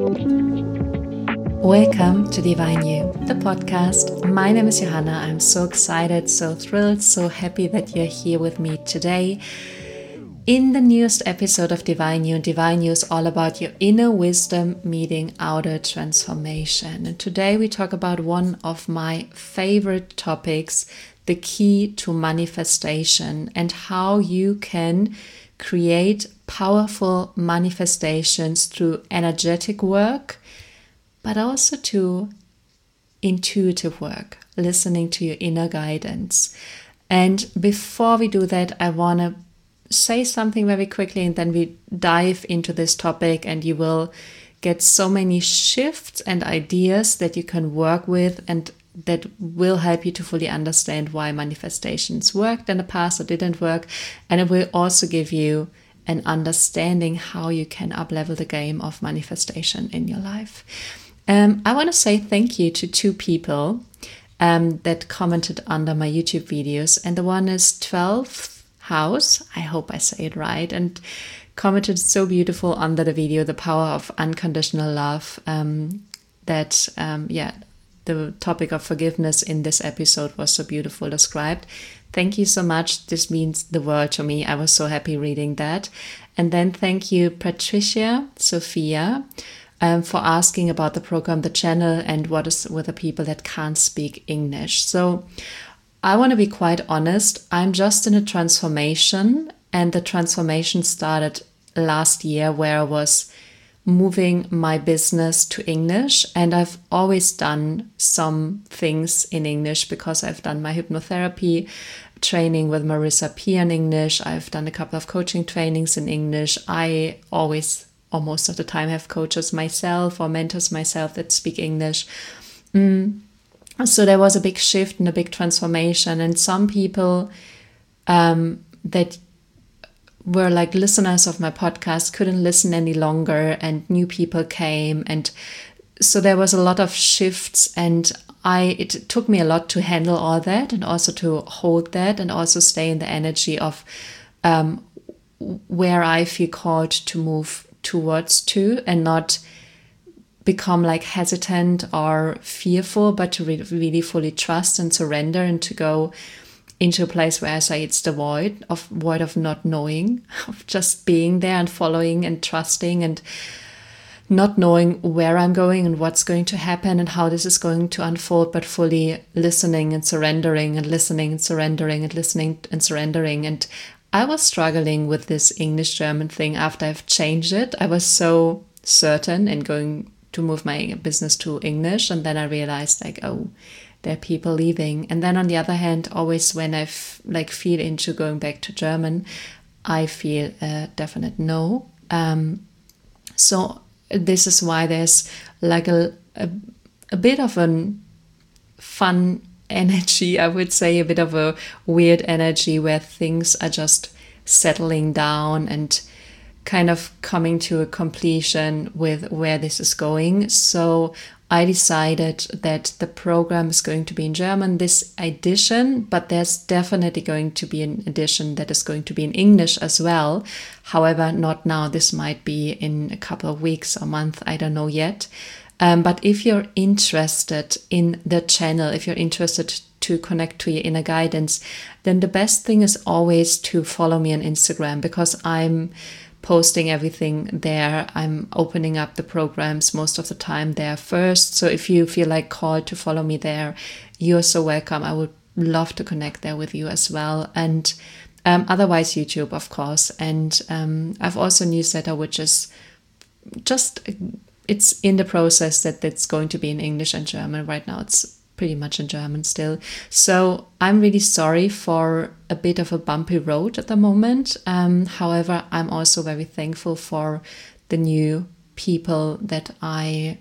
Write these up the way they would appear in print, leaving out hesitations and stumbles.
Welcome to Divine You, the podcast. My name is Johanna. I'm so excited, so thrilled, so happy that you're here with me today. In the newest episode of Divine You is all about your inner wisdom meeting outer transformation. And today we talk about one of my favorite topics, the key to manifestation, and how you can create powerful manifestations through energetic work, but also to intuitive work, listening to your inner guidance. And before we do that, I want to say something very quickly, and then we dive into this topic, and you will get so many shifts and ideas that you can work with, and that will help you to fully understand why manifestations worked in the past or didn't work. And it will also give you an understanding how you can up-level the game of manifestation in your life. I want to say thank you to two people that commented under my YouTube videos. And the one is 12th House, I hope I say it right, and commented so beautiful under the video, the power of unconditional love, the topic of forgiveness in this episode was so beautiful described. Thank you so much. This means the world to me. I was so happy reading that. And then thank you, Patricia, Sophia, for asking about the program, the channel, and what is with the people that can't speak English. So I want to be quite honest. I'm just in a transformation, and the transformation started last year where I was moving my business to English, and I've always done some things in English because I've done my hypnotherapy training with Marissa Peer in English. I've done a couple of coaching trainings in English. I always, or most of the time, have coaches myself or mentors myself that speak English. So there was a big shift and a big transformation, and some people that were like listeners of my podcast couldn't listen any longer, and new people came, and so there was a lot of shifts, and it took me a lot to handle all that, and also to hold that, and also stay in the energy of where I feel called to move towards to, and not become like hesitant or fearful, but to really fully trust and surrender, and to go into a place where I say it's the void of not knowing, of just being there and following and trusting, and not knowing where I'm going and what's going to happen and how this is going to unfold, but fully listening and surrendering, and listening and surrendering, and listening and surrendering. And I was struggling with this English-German thing after I've changed it. I was so certain in going to move my business to English, and then I realized like, oh, there are people leaving. And then on the other hand, always when I feel into going back to German, I feel a definite no. So this is why there's like a bit of a fun energy, I would say, a bit of a weird energy where things are just settling down and kind of coming to a completion with where this is going. So I decided that the program is going to be in German, this edition, but there's definitely going to be an edition that is going to be in English as well. However, not now. This might be in a couple of weeks or month. I don't know yet. But if you're interested in the channel, if you're interested to connect to your inner guidance, then the best thing is always to follow me on Instagram, because I'm posting everything there. I'm opening up the programs most of the time there first. So if you feel like called to follow me there, you're so welcome. I would love to connect there with you as well. And otherwise YouTube, of course. And I've also a newsletter, which is just, it's in the process that it's going to be in English and German. Right now it's pretty much in German still. So I'm really sorry for a bit of a bumpy road at the moment. However, I'm also very thankful for the new people that I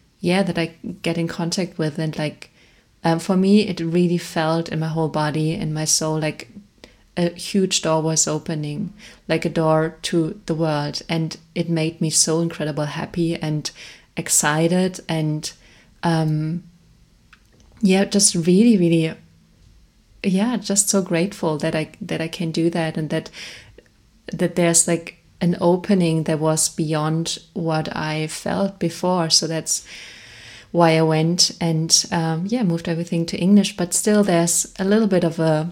get in contact with. And like, for me, it really felt in my whole body, in my soul, like a huge door was opening, like a door to the world. And it made me so incredibly happy and excited, and just really, really, just so grateful that I can do that, and that there's like an opening that was beyond what I felt before. So that's why I went and moved everything to English. But still, there's a little bit of a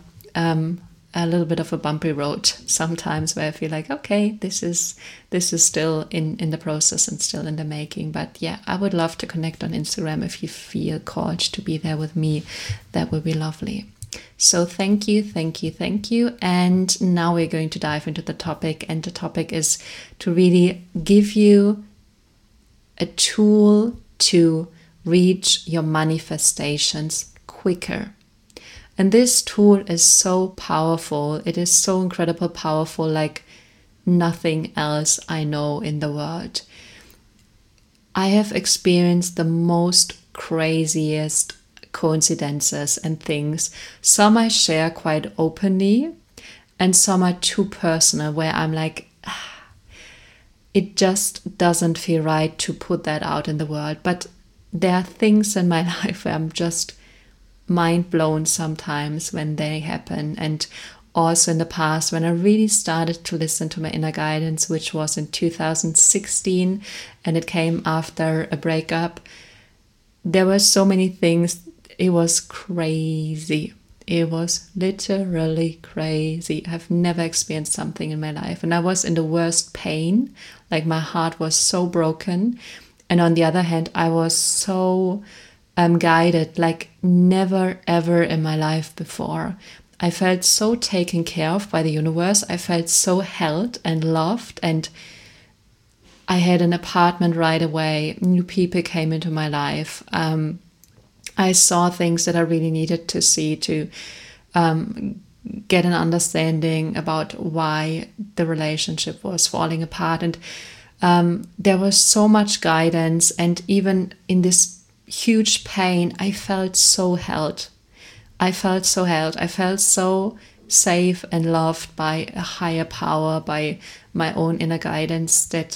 bumpy road sometimes where I feel like, okay, this is still in the process and still in the making. But yeah, I would love to connect on Instagram if you feel called to be there with me. That would be lovely. So thank you. And now we're going to dive into the topic. And the topic is to really give you a tool to reach your manifestations quicker. And this tool is so powerful. It is so incredibly powerful, like nothing else I know in the world. I have experienced the most craziest coincidences and things. Some I share quite openly, and some are too personal, where I'm like, it just doesn't feel right to put that out in the world. But there are things in my life where I'm just mind blown sometimes when they happen. And also in the past, when I really started to listen to my inner guidance, which was in 2016, and it came after a breakup, there were so many things. It was crazy. It was literally crazy. I've never experienced something in my life. And I was in the worst pain. Like my heart was so broken. And on the other hand, I was so guided like never ever in my life before. I felt so taken care of by the universe. I felt so held and loved. And I had an apartment right away. New people came into my life. I saw things that I really needed to see to get an understanding about why the relationship was falling apart. And there was so much guidance. And even in this huge pain, I felt so held. I felt so safe and loved by a higher power, by my own inner guidance, that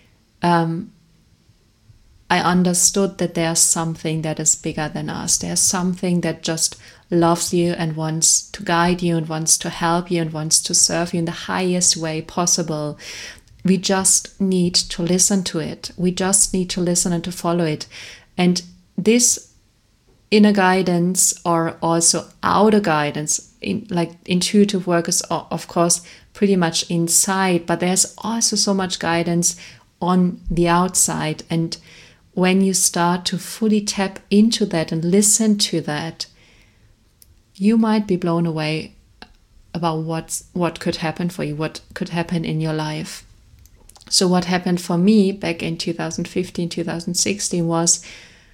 I understood that there's something that is bigger than us. There's something that just loves you and wants to guide you and wants to help you and wants to serve you in the highest way possible. We just need to listen to it. We just need to listen and to follow it. And this inner guidance, or also outer guidance, like intuitive work, is of course pretty much inside, but there's also so much guidance on the outside. And when you start to fully tap into that and listen to that, you might be blown away about what could happen for you, what could happen in your life. So what happened for me back in 2015, 2016 was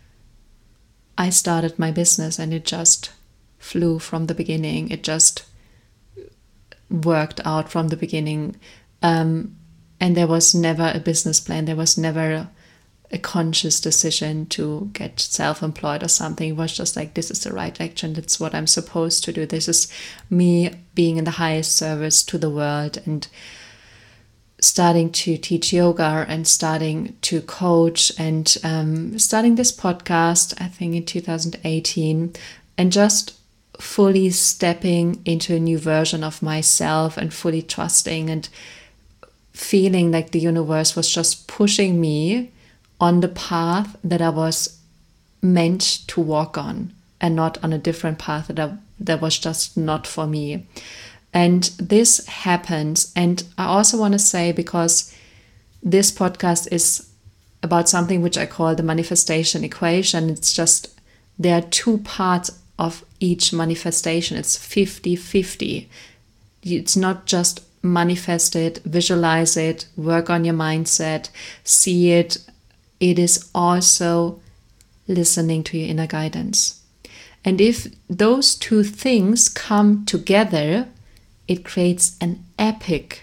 I started my business, and it just flew from the beginning. It just worked out from the beginning. And there was never a business plan. There was never a conscious decision to get self-employed or something. It was just like, this is the right action. That's what I'm supposed to do. This is me being in the highest service to the world, and starting to teach yoga and starting to coach and starting this podcast, I think in 2018, and just fully stepping into a new version of myself and fully trusting and feeling like the universe was just pushing me on the path that I was meant to walk on, and not on a different path that was just not for me. And this happens. And I also want to say, because this podcast is about something which I call the manifestation equation, it's just, there are two parts of each manifestation. It's 50-50. It's not just manifest it, visualize it, work on your mindset, see it. It is also listening to your inner guidance. And if those two things come together, it creates an epic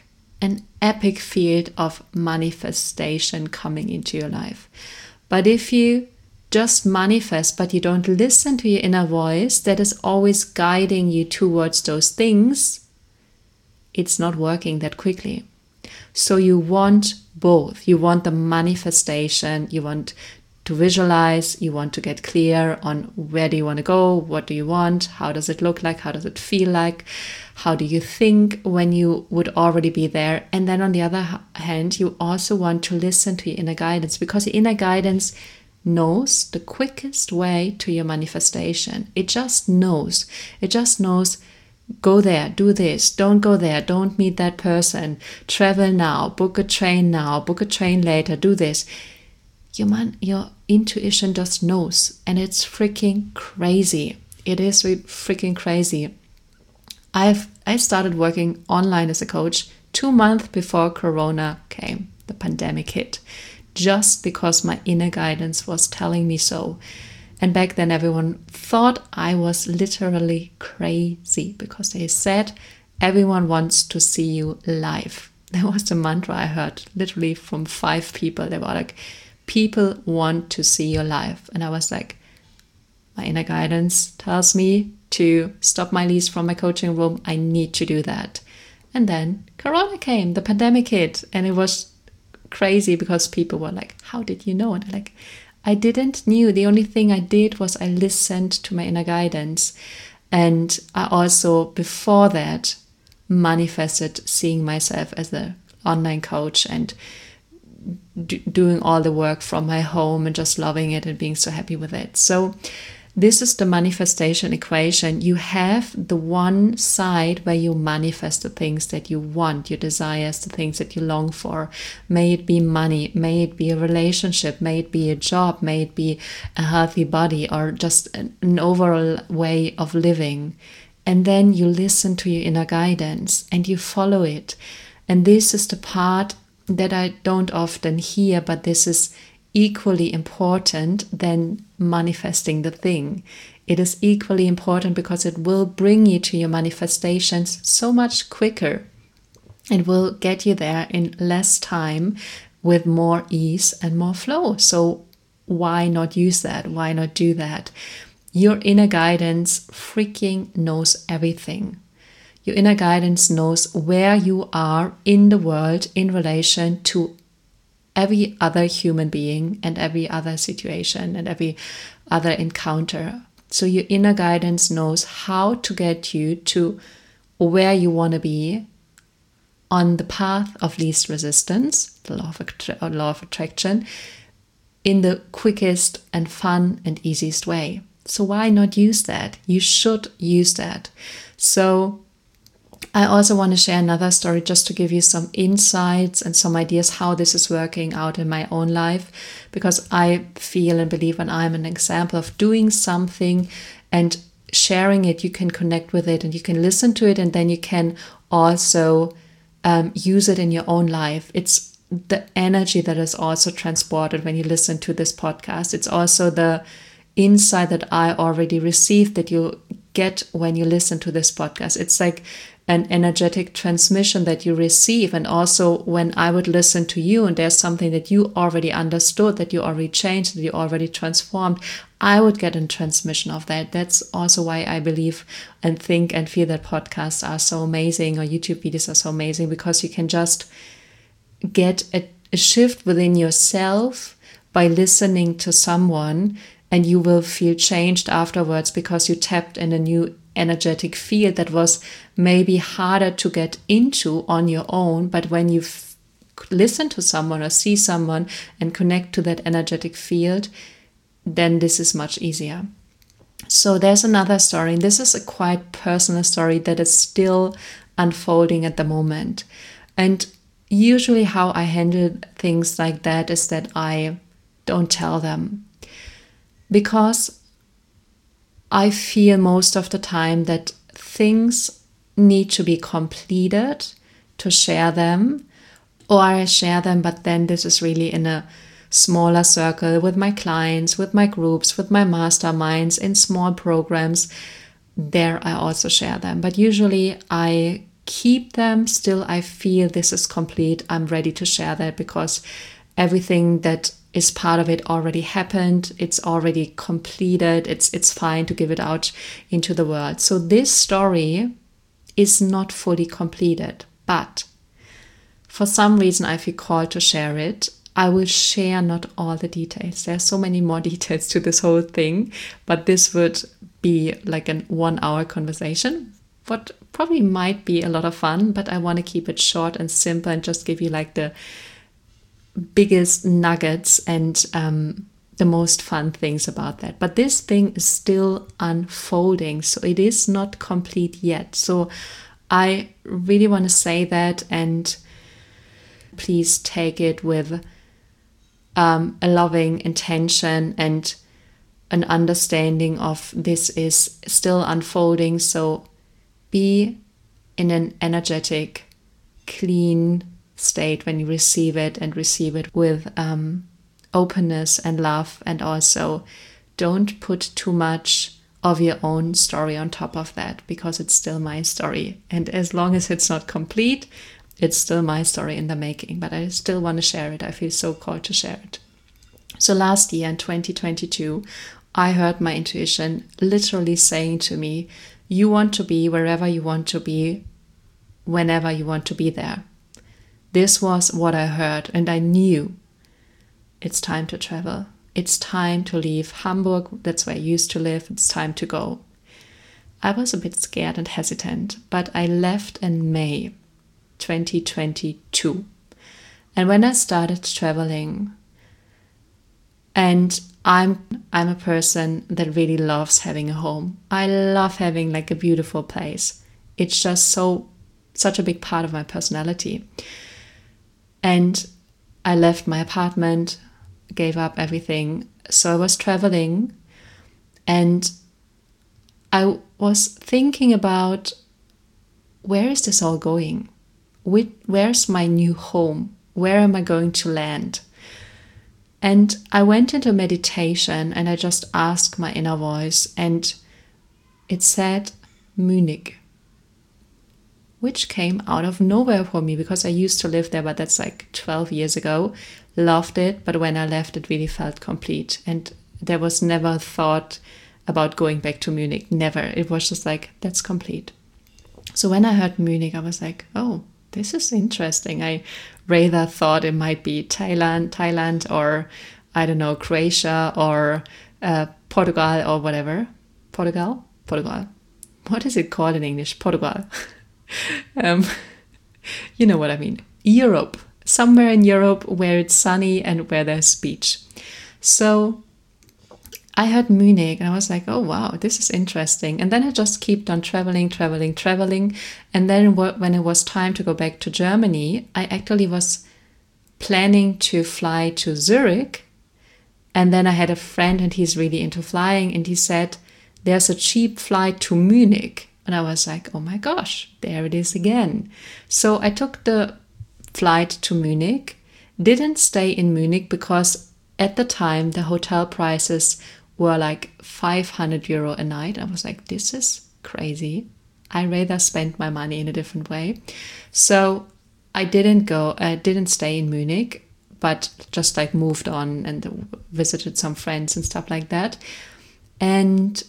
field of manifestation coming into your life. But if you just manifest, but you don't listen to your inner voice that is always guiding you towards those things, it's not working that quickly. So you want both. You want the manifestation, you want to visualize, you want to get clear on where do you want to go, what do you want, how does it look like, how does it feel like, how do you think when you would already be there. And then on the other hand, you also want to listen to your inner guidance, because your inner guidance knows the quickest way to your manifestation. It just knows. Go there, do this, don't go there, don't meet that person, travel now, book a train now, book a train later, do this. Your intuition just knows, and it's freaking crazy. It is freaking crazy. I started working online as a coach 2 months before Corona came, the pandemic hit, just because my inner guidance was telling me so. And back then everyone thought I was literally crazy, because they said everyone wants to see you live. That was the mantra I heard literally from 5 people. They were like, people want to see you live. And I was like, my inner guidance tells me to stop my lease from my coaching room. I need to do that. And then Corona came, the pandemic hit, and it was crazy because people were like, how did you know? And I'm like, I didn't knew. The only thing I did was I listened to my inner guidance. And I also, before that, manifested seeing myself as an online coach and doing all the work from my home and just loving it and being so happy with it. So this is the manifestation equation. You have the one side where you manifest the things that you want, your desires, the things that you long for. May it be money, may it be a relationship, may it be a job, may it be a healthy body, or just an overall way of living. And then you listen to your inner guidance and you follow it. And this is the part that I don't often hear, but this is equally important than manifesting the thing. It is equally important because it will bring you to your manifestations so much quicker. It will get you there in less time with more ease and more flow. So why not use that? Why not do that? Your inner guidance freaking knows everything. Your inner guidance knows where you are in the world in relation to every other human being and every other situation and every other encounter. So your inner guidance knows how to get you to where you want to be on the path of least resistance, the law of attraction, in the quickest and fun and easiest way. So why not use that? You should use that. So I also want to share another story just to give you some insights and some ideas how this is working out in my own life, because I feel and believe when I'm an example of doing something and sharing it, you can connect with it and you can listen to it, and then you can also use it in your own life. It's the energy that is also transported when you listen to this podcast. It's also the insight that I already received that you get when you listen to this podcast. It's like an energetic transmission that you receive. And also when I would listen to you and there's something that you already understood, that you already changed, that you already transformed, I would get a transmission of that. That's also why I believe and think and feel that podcasts are so amazing, or YouTube videos are so amazing, because you can just get a shift within yourself by listening to someone, and you will feel changed afterwards because you tapped in a new energetic field that was maybe harder to get into on your own. But when you listen to someone or see someone and connect to that energetic field, then this is much easier. So there's another story, and this is a quite personal story that is still unfolding at the moment. And usually how I handle things like that is that I don't tell them, because I feel most of the time that things need to be completed to share them, or I share them, but then this is really in a smaller circle with my clients, with my groups, with my masterminds, in small programs. There I also share them, but usually I keep them. Still, I feel this is complete. I'm ready to share that because everything that is part of it already happened. It's already completed. It's fine to give it out into the world. So this story is not fully completed, but for some reason I feel called to share it. I will share not all the details. There's so many more details to this whole thing, but this would be like a 1-hour conversation, what probably might be a lot of fun, but I want to keep it short and simple and just give you like the biggest nuggets and the most fun things about that. But this thing is still unfolding, so it is not complete yet. So I really want to say that, and please take it with a loving intention and an understanding of this is still unfolding. So be in an energetic, clean state when you receive it, and receive it with openness and love. And also don't put too much of your own story on top of that, because it's still my story. And as long as it's not complete, it's still my story in the making, but I still want to share it. I feel so called to share it. So last year in 2022, I heard my intuition literally saying to me, you want to be wherever you want to be, whenever you want to be there. This was what I heard, and I knew it's time to travel. It's time to leave Hamburg. That's where I used to live. It's time to go. I was a bit scared and hesitant, but I left in May 2022. And when I started traveling, and I'm a person that really loves having a home. I love having like a beautiful place. It's just such a big part of my personality. And I left my apartment, gave up everything. So I was traveling, and I was thinking about, where is this all going? Where's my new home? Where am I going to land? And I went into meditation, and I just asked my inner voice, and it said Munich, which came out of nowhere for me, because I used to live there, but that's like 12 years ago. Loved it, but when I left, it really felt complete. And there was never a thought about going back to Munich. Never. It was just like, that's complete. So when I heard Munich, I was like, oh, this is interesting. I rather thought it might be Thailand, or I don't know, Croatia, or Portugal, or whatever. Portugal. What is it called in English? Portugal. You know what I mean. Europe. Somewhere in Europe where it's sunny and where there's beach. So I heard Munich, and I was like, oh wow, this is interesting. And then I just kept on traveling. And then when it was time to go back to Germany, I actually was planning to fly to Zurich. And then I had a friend, and he's really into flying, and he said, there's a cheap flight to Munich. And I was like, oh my gosh, there it is again. So I took the flight to Munich, didn't stay in Munich, because at the time the hotel prices were like 500 euro a night. I was like, this is crazy. I rather spend my money in a different way. So I didn't stay in Munich, but just like moved on and visited some friends and stuff like that. And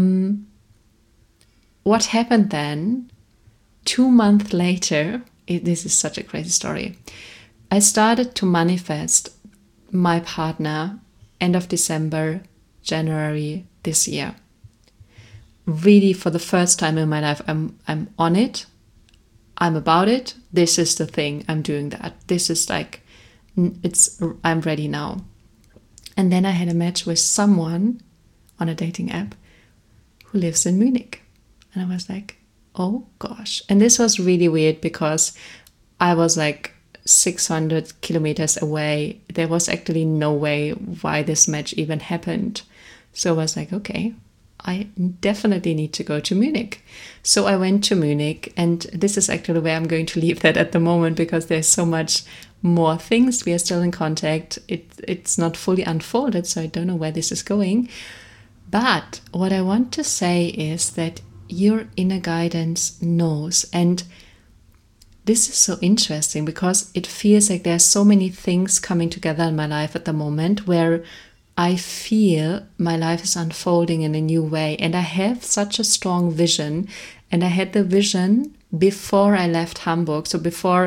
what happened then, 2 months later, this is such a crazy story. I started to manifest my partner end of December, January this year. Really, for the first time in my life, I'm on it. I'm about it. This is the thing. I'm doing that. This is like, I'm ready now. And then I had a match with someone on a dating app who lives in Munich. And I was like, oh gosh. And this was really weird, because I was like 600 kilometers away. There was actually no way why this match even happened. So I was like, okay, I definitely need to go to Munich. So I went to Munich, and this is actually where I'm going to leave that at the moment, because there's so much more things. We are still in contact. It's not fully unfolded, so I don't know where this is going. But what I want to say is that your inner guidance knows. And this is so interesting, because it feels like there's so many things coming together in my life at the moment where I feel my life is unfolding in a new way. And I have such a strong vision. And I had the vision before I left Hamburg. So before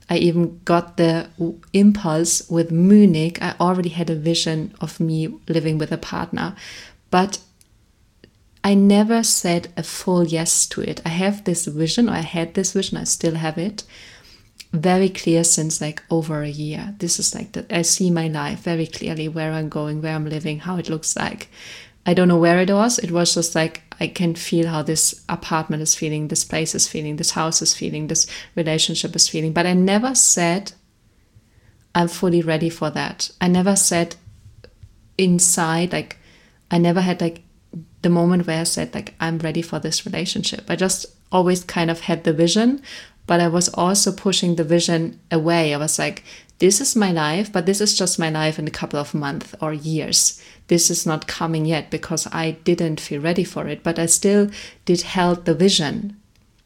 I even got the impulse with Munich. I already had a vision of me living with a partner, but I never said a full yes to it. I have this vision, or I had this vision, I still have it, very clear since like over a year. This is like I see my life very clearly, where I'm going, where I'm living, how it looks like. I don't know where it was. It was just like, I can feel how this apartment is feeling, this place is feeling, this house is feeling, this relationship is feeling. But I never said, I'm fully ready for that. I never said inside, like, I never had like the moment where I said, like, I'm ready for this relationship. I just always kind of had the vision, but I was also pushing the vision away. I was like, this is my life, but this is just my life in a couple of months or years. This is not coming yet because I didn't feel ready for it, but I still did held the vision.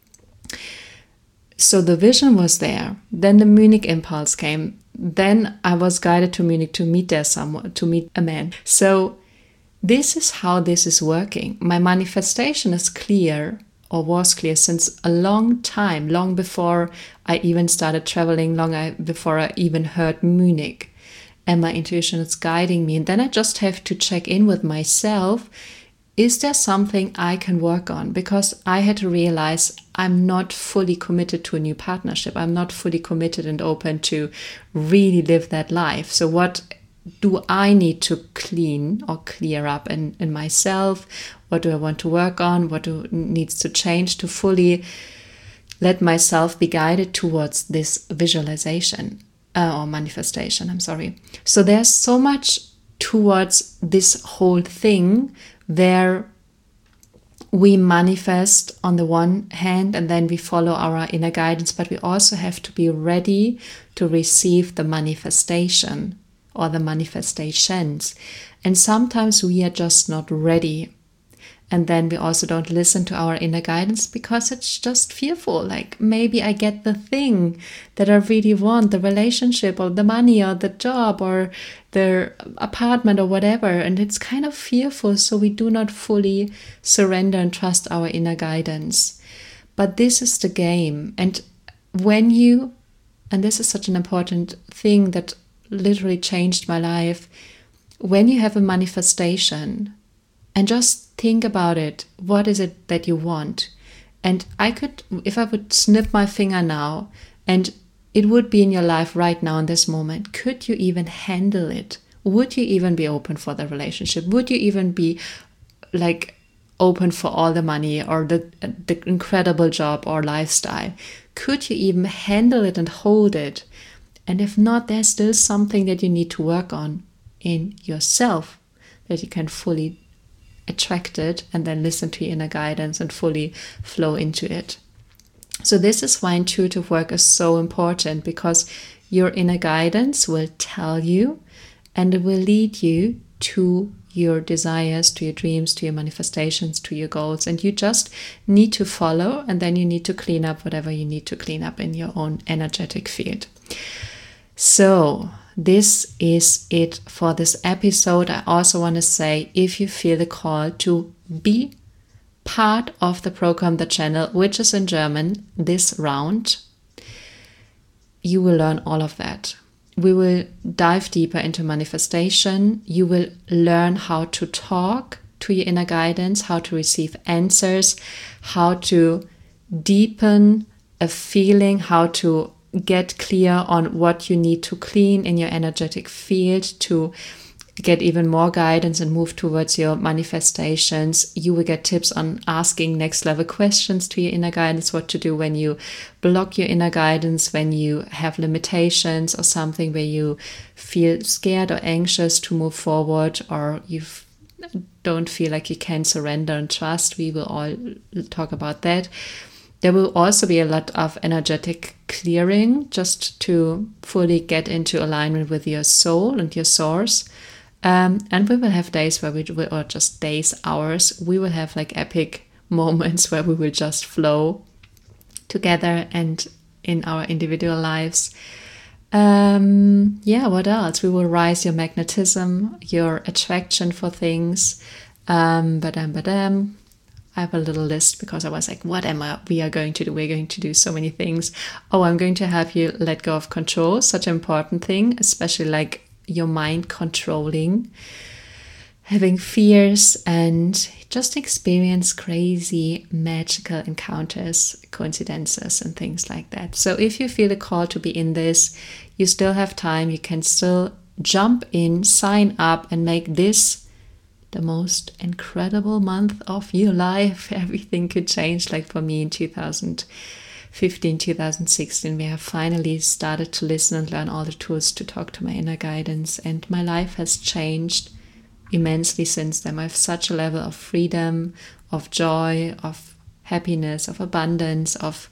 So the vision was there. Then the Munich impulse came. Then I was guided to Munich to meet a man. So this is how this is working. My manifestation is clear, or was clear, since a long time, long before I even started traveling, before I even heard Munich. And my intuition is guiding me. And then I just have to check in with myself. Is there something I can work on? Because I had to realize I'm not fully committed to a new partnership. I'm not fully committed and open to really live that life. So what do I need to clean or clear up in myself? What do I want to work on? What needs to change to fully let myself be guided towards this visualization or manifestation? I'm sorry. So there's so much towards this whole thing where we manifest on the one hand and then we follow our inner guidance, but we also have to be ready to receive the manifestation or the manifestations. And sometimes we are just not ready. And then we also don't listen to our inner guidance because it's just fearful. Like, maybe I get the thing that I really want, the relationship or the money or the job or the apartment or whatever. And it's kind of fearful. So we do not fully surrender and trust our inner guidance. But this is the game. And and this is such an important thing that literally changed my life. When you have a manifestation, and just think about it, what is it that you want? And if I would snip my finger now, and it would be in your life right now in this moment, could you even handle it? Would you even be open for the relationship? Would you even be like open for all the money or the incredible job or lifestyle? Could you even handle it and hold it? And if not, there's still something that you need to work on in yourself, that you can fully attract it and then listen to your inner guidance and fully flow into it. So this is why intuitive work is so important, because your inner guidance will tell you and it will lead you to your desires, to your dreams, to your manifestations, to your goals. And you just need to follow, and then you need to clean up whatever you need to clean up in your own energetic field. So this is it for this episode. I also want to say, if you feel the call to be part of the program, the channel, which is in German, this round, you will learn all of that. We will dive deeper into manifestation. You will learn how to talk to your inner guidance, how to receive answers, how to deepen a feeling, how to get clear on what you need to clean in your energetic field to get even more guidance and move towards your manifestations. You will get tips on asking next level questions to your inner guidance, what to do when you block your inner guidance, when you have limitations or something where you feel scared or anxious to move forward, or you don't feel like you can surrender and trust. We will all talk about that. There will also be a lot of energetic clearing just to fully get into alignment with your soul and your source. And we will have days where or just days, hours, we will have like epic moments where we will just flow together and in our individual lives. What else? We will rise your magnetism, your attraction for things. I have a little list because I was like, we are going to do? We're going to do so many things. Oh, I'm going to have you let go of control, such an important thing, especially like your mind controlling, having fears, and just experience crazy magical encounters, coincidences, and things like that. So if you feel a call to be in this, you still have time. You can still jump in, sign up, and make this the most incredible month of your life. Everything could change. Like for me in 2015, 2016, we have finally started to listen and learn all the tools to talk to my inner guidance. And my life has changed immensely since then. I have such a level of freedom, of joy, of happiness, of abundance, of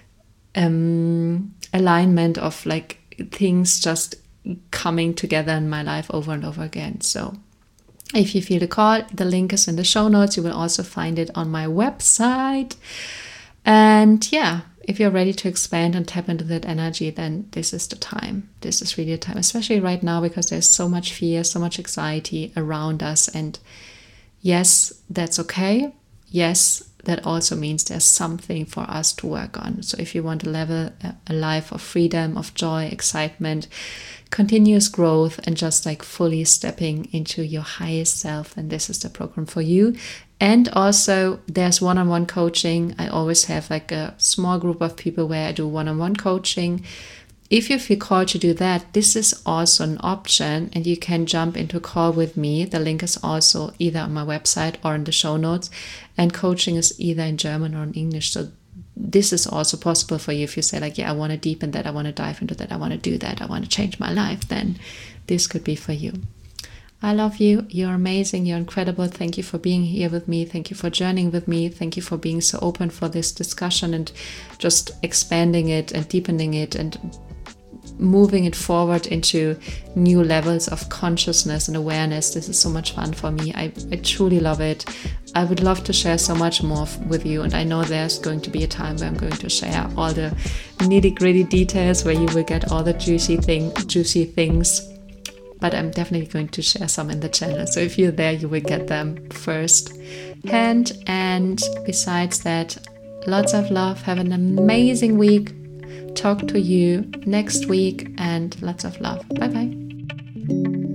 alignment, of like things just coming together in my life over and over again. So if you feel the call, the link is in the show notes. You will also find it on my website. And yeah, if you're ready to expand and tap into that energy, then this is the time. This is really the time, especially right now, because there's so much fear, so much anxiety around us. And yes, that's okay. Yes, that also means there's something for us to work on. So if you want to live a life of freedom, of joy, excitement, continuous growth, and just like fully stepping into your highest self, then this is the program for you. And also there's one-on-one coaching. I always have like a small group of people where I do one-on-one coaching. If you feel called to do that, this is also an option, and you can jump into a call with me. The link is also either on my website or in the show notes, and coaching is either in German or in English. So this is also possible for you if you say like, yeah, I want to deepen that, I want to dive into that, I want to do that, I want to change my life, then this could be for you. I love you. You're amazing. You're incredible. Thank you for being here with me. Thank you for journeying with me. Thank you for being so open for this discussion and just expanding it and deepening it and moving it forward into new levels of consciousness and awareness. This is so much fun for me. I truly love it. I would love to share so much more with you, and I know there's going to be a time where I'm going to share all the nitty-gritty details, where you will get all the juicy things, but I'm definitely going to share some in the channel. So if you're there, you will get them first hand. And besides that, lots of love. Have an amazing week. Talk to you next week, and lots of love. Bye bye.